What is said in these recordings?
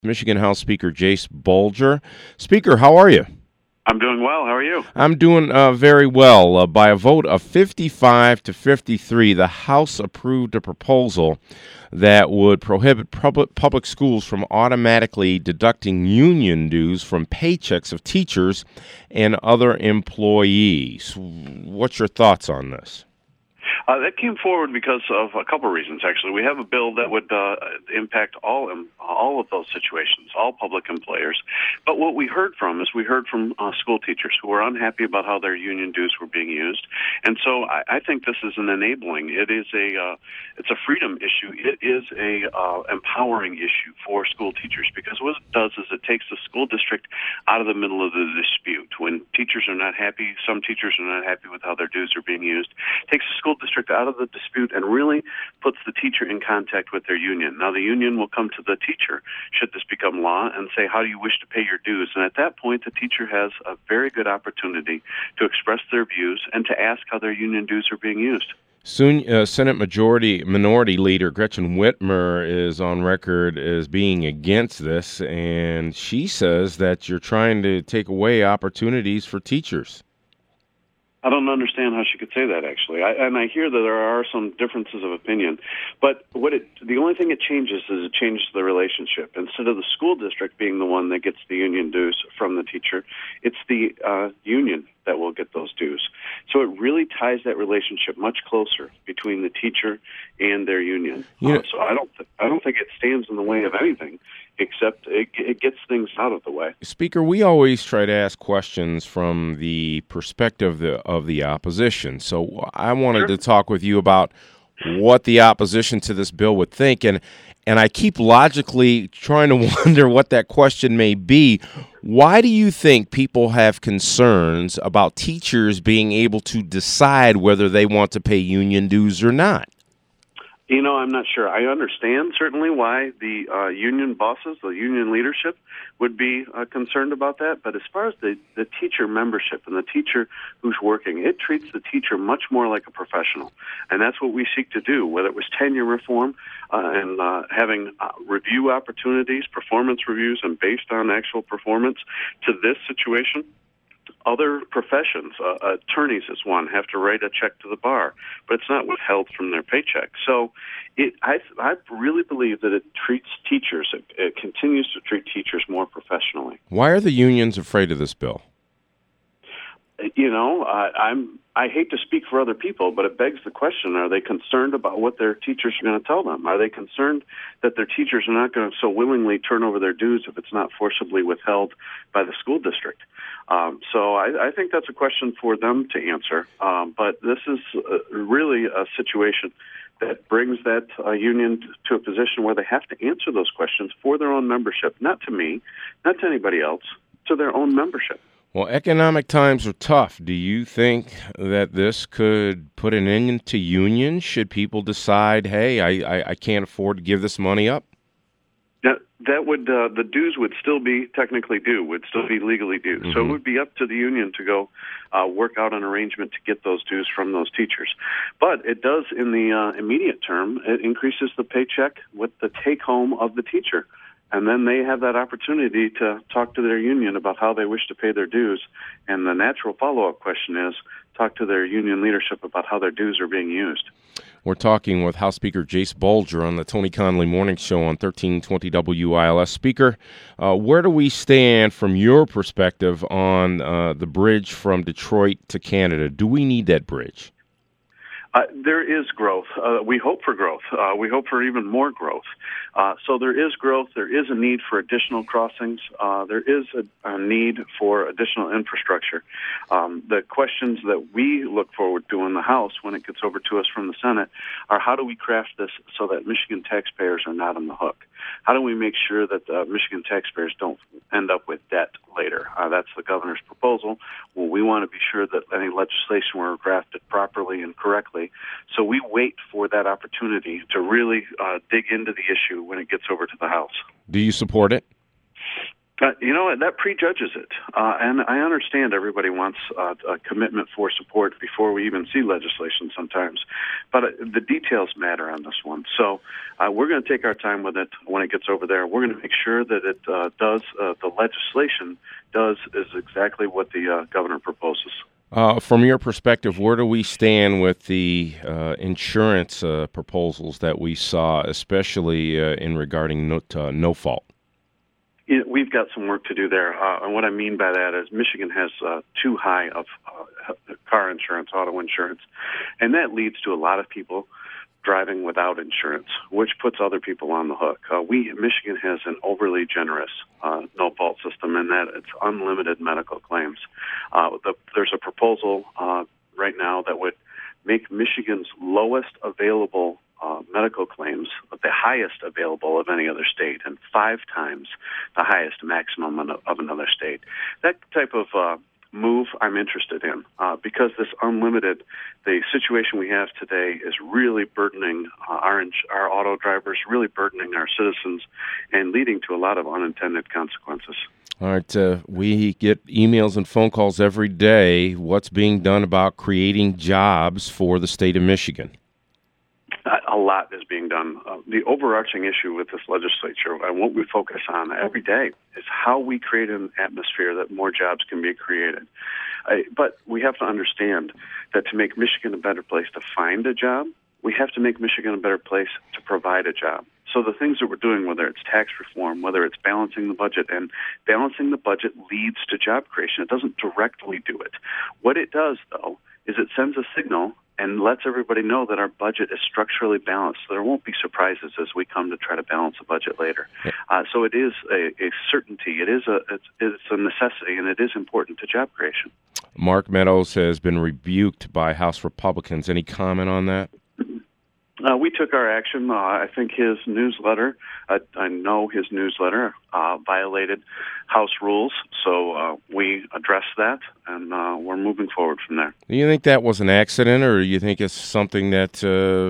Michigan House Speaker Jace Bolger. Speaker, how are you? I'm doing well. How are you? I'm doing very well. By a vote of 55 to 53, the House approved a proposal that would prohibit public schools from automatically deducting union dues from paychecks of teachers and other employees. What's your thoughts on this? That came forward because of a couple of reasons. Actually, we have a bill that would impact all of those situations, all public employers. But what we heard from school teachers who were unhappy about how their union dues were being used, and so I think this is an enabling. It's a freedom issue. It is a empowering issue for school teachers because what it does is it takes the school district out of the middle of the dispute. When teachers are not happy, some teachers are not happy with how their dues are being used. It takes the school district out of the dispute and really puts the teacher in contact with their union. Now, the union will come to the teacher, should this become law, and say, how do you wish to pay your dues? And at that point, the teacher has a very good opportunity to express their views and to ask how their union dues are being used. Soon, Senate Minority Leader Gretchen Whitmer is on record as being against this, and she says that you're trying to take away opportunities for teachers. I don't understand how she could say that, actually. I hear that there are some differences of opinion, but the only thing it changes is it changes the relationship. Instead of the school district being the one that gets the union dues from the teacher, it's the union that will get those dues. So it really ties that relationship much closer between the teacher and their union. So I don't think it stands in the way of anything, except it gets things out of the way. Speaker, we always try to ask questions from the perspective of the opposition. So I wanted to talk with you about what the opposition to this bill would think, and I keep logically trying to wonder what that question may be. Why do you think people have concerns about teachers being able to decide whether they want to pay union dues or not? I'm not sure. I understand certainly why the union bosses, the union leadership, would be concerned about that. But as far as the teacher membership and the teacher who's working, it treats the teacher much more like a professional. And that's what we seek to do, whether it was tenure reform and having review opportunities, performance reviews, and based on actual performance to this situation. Other professions, attorneys as one, have to write a check to the bar, but it's not withheld from their paycheck. So I really believe that it treats teachers, it continues to treat teachers more professionally. Why are the unions afraid of this bill? I hate to speak for other people, but it begs the question, are they concerned about what their teachers are going to tell them? Are they concerned that their teachers are not going to so willingly turn over their dues if it's not forcibly withheld by the school district? So I think that's a question for them to answer. But this is really a situation that brings that union to a position where they have to answer those questions for their own membership, not to me, not to anybody else, to their own membership. Well, economic times are tough. Do you think that this could put an end to unions? Should people decide, hey, I can't afford to give this money up? That would the dues would still be technically due, would still be legally due. Mm-hmm. So it would be up to the union to go work out an arrangement to get those dues from those teachers. But it does, in the immediate term, it increases the paycheck with the take-home of the teacher. And then they have that opportunity to talk to their union about how they wish to pay their dues. And the natural follow-up question is talk to their union leadership about how their dues are being used. We're talking with House Speaker Jace Bolger on the Tony Conley Morning Show on 1320 WILS. Speaker, where do we stand from your perspective on the bridge from Detroit to Canada? Do we need that bridge? There is growth. We hope for growth. We hope for even more growth. So there is growth. There is a need for additional crossings. There is a need for additional infrastructure. The questions that we look forward to in the House when it gets over to us from the Senate are how do we craft this so that Michigan taxpayers are not on the hook? How do we make sure that Michigan taxpayers don't end up with debt later? That's the governor's proposal. Well, we want to be sure that any legislation were crafted properly and correctly. So we wait for that opportunity to really dig into the issue when it gets over to the House. Do you support it? That prejudges it. And I understand everybody wants a commitment for support before we even see legislation sometimes. But the details matter on this one. So we're going to take our time with it when it gets over there. We're going to make sure that it does, the legislation is exactly what the governor proposes. From your perspective, where do we stand with the insurance proposals that we saw, especially in regarding no fault? We've got some work to do there. And what I mean by that is Michigan has too high of car insurance, auto insurance, and that leads to a lot of people driving without insurance, which puts other people on the hook. Michigan has an overly generous no-fault system in that it's unlimited medical claims. There's a proposal right now that would make Michigan's lowest available medical claims the highest available of any other state and 5 times the highest maximum of another state. That type of move I'm interested in because this unlimited, the situation we have today is really burdening our auto drivers, really burdening our citizens, and leading to a lot of unintended consequences. All right, we get emails and phone calls every day. What's being done about creating jobs for the state of Michigan? A lot is being done. The overarching issue with this legislature and what we focus on every day is how we create an atmosphere that more jobs can be created. But we have to understand that to make Michigan a better place to find a job, we have to make Michigan a better place to provide a job. So the things that we're doing, whether it's tax reform, whether it's balancing the budget, and balancing the budget leads to job creation. It doesn't directly do it. What it does, though, is it sends a signal and lets everybody know that our budget is structurally balanced. So there won't be surprises as we come to try to balance the budget later. So it is a certainty. It's a necessity, and it is important to job creation. Mark Meadows has been rebuked by House Republicans. Any comment on that? We took our action. I think his newsletter, I know his newsletter violated House rules, so we addressed that, and we're moving forward from there. Do you think that was an accident, or do you think it's something that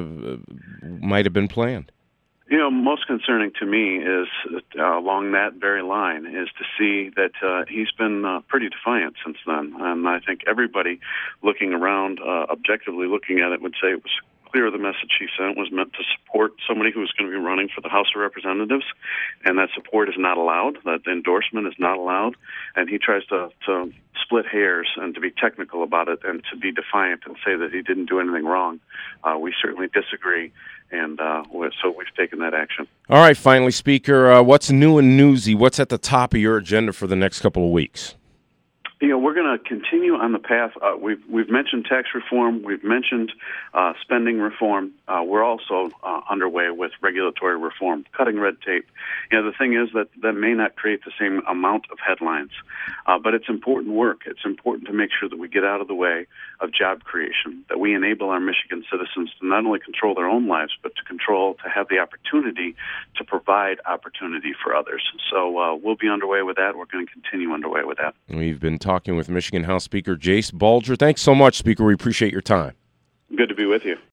might have been planned? Most concerning to me is along that very line is to see that he's been pretty defiant since then, and I think everybody looking around, objectively looking at it, would say it was clear the message he sent was meant to support somebody who was going to be running for the House of Representatives, and that support is not allowed, that endorsement is not allowed, and he tries to split hairs and to be technical about it and to be defiant and say that he didn't do anything wrong. We certainly disagree, and so we've taken that action. All right, finally, Speaker, what's new and newsy? What's at the top of your agenda for the next couple of weeks? We're going to continue on the path. We've mentioned tax reform. We've mentioned spending reform. We're also underway with regulatory reform, cutting red tape. The thing is that may not create the same amount of headlines, but it's important work. It's important to make sure that we get out of the way of job creation, that we enable our Michigan citizens to not only control their own lives, but to have the opportunity to provide opportunity for others. So we'll be underway with that. We're going to continue underway with that. We've been talking with Michigan House Speaker Jase Bulger. Thanks so much, Speaker. We appreciate your time. Good to be with you.